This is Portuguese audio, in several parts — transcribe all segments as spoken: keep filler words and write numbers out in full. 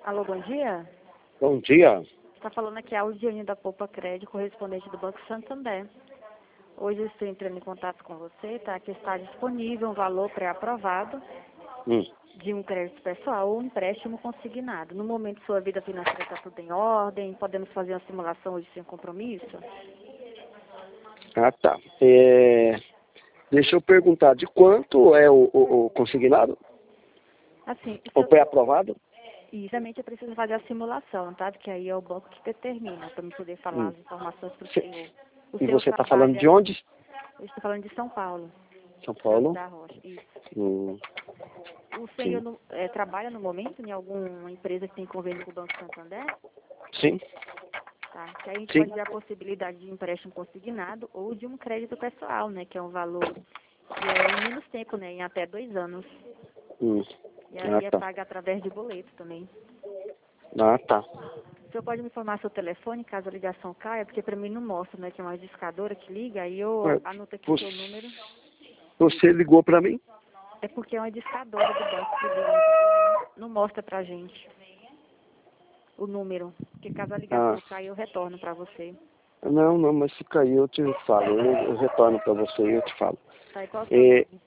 Alô, bom dia. Bom dia. Está falando aqui a Audiane da Poupa Crédito, correspondente do Banco Santander. Hoje eu estou entrando em contato com você, tá? Que está disponível um valor pré-aprovado Hum. de um crédito pessoal ou um empréstimo consignado. No momento, sua vida financeira está tudo em ordem, podemos fazer uma simulação hoje sem compromisso? Ah, tá. É... Deixa eu perguntar, de quanto é o, o, o consignado? Assim, O seu... pré-aprovado? Inicialmente eu preciso fazer a simulação, tá? Porque aí é o banco que determina, para eu poder falar Hum. as informações para o Cê... senhor. O E senhor você está falando trabalha... de onde? Eu estou falando de São Paulo. São José Paulo. da Rocha, isso. Hum. O senhor Sim. no- eh, trabalha no momento em alguma empresa que tem convênio com o Banco Santander? Sim. Tá. Que aí a gente Sim. pode ver a possibilidade de um empréstimo consignado ou de um crédito pessoal, né? Que é um valor que é em menos tempo, né? Em até dois anos. Hum. E Ah, aí é tá. pago através de boleto também. Ah, tá. O senhor pode me informar seu telefone, caso a ligação caia, porque para mim não mostra, né? Que é uma discadora que liga, aí eu Ué, anoto aqui Você, seu número. você ligou para mim? É porque é uma discadora do banco que liga, entendeu? Não mostra pra gente o número. Porque caso a Ah, ligação caia, eu retorno para você. não, não, mas se cair eu te falo. Eu, eu retorno para você e eu te falo. Tá, e qual o seu É... nome?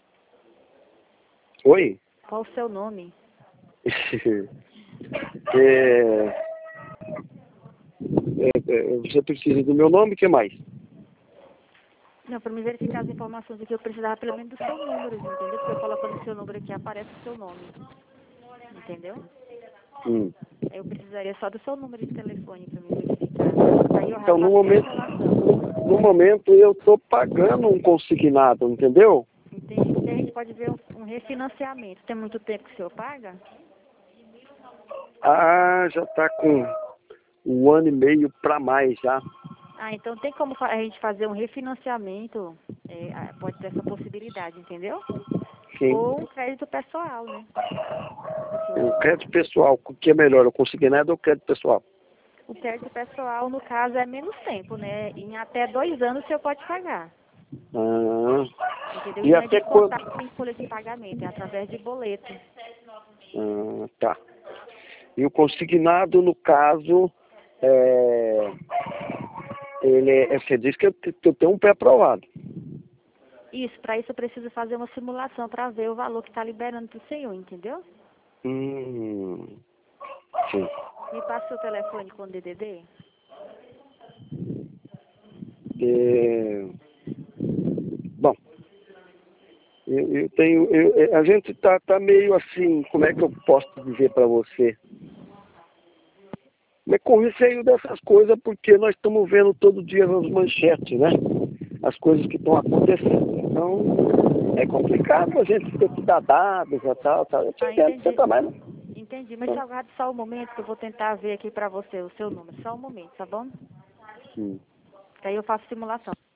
Oi? Qual o seu nome? é... É, é, você precisa do meu nome, o que mais? Não, para me verificar as informações aqui, eu precisava pelo menos do seu número, entendeu? Porque eu colocando o seu número aqui, aparece o seu nome. Entendeu? Hum. Aí eu precisaria só do seu número de telefone para me verificar. Aí eu já Então, no faço a momento, simulação. no momento eu estou pagando um consignado, entendeu? Entende? Porque a gente pode ver um, um refinanciamento. Tem muito tempo que o senhor paga? Ah, já está com um ano e meio para mais já. Ah, então tem como fa- a gente fazer um refinanciamento, é, ah, pode ter essa possibilidade, entendeu? Sim. Ou um crédito pessoal, né? O senhor O quiser. crédito pessoal, o que é melhor, o consignado ou o crédito pessoal? O crédito pessoal, no caso, é menos tempo, né? Em até dois anos o senhor pode pagar, Ah, entendeu? E e não é até quando? descontado em folha de pagamento, é através de boleto. Ah, tá. E o consignado, no caso, é, ele é, você diz que eu, te- que eu tenho um pré-aprovado. Isso, para isso eu preciso fazer uma simulação para ver o valor que está liberando para o senhor, entendeu? Hum, sim. Me passa o seu telefone com o D D D. É, bom, eu, eu tenho, eu- a gente tá, tá meio assim, como é que eu posso dizer para você? Mas com receio dessas coisas, porque nós estamos vendo todo dia nas manchetes, né? As coisas que estão acontecendo. Então, é complicado a gente ter que dar dados e tal, tal. Eu te Ah, entendo, você entendi. também, né? Entendi, mas só aguarde só um momento que eu vou tentar ver aqui para você o seu número. Só um momento, tá bom? Hum. Que aí eu faço simulação.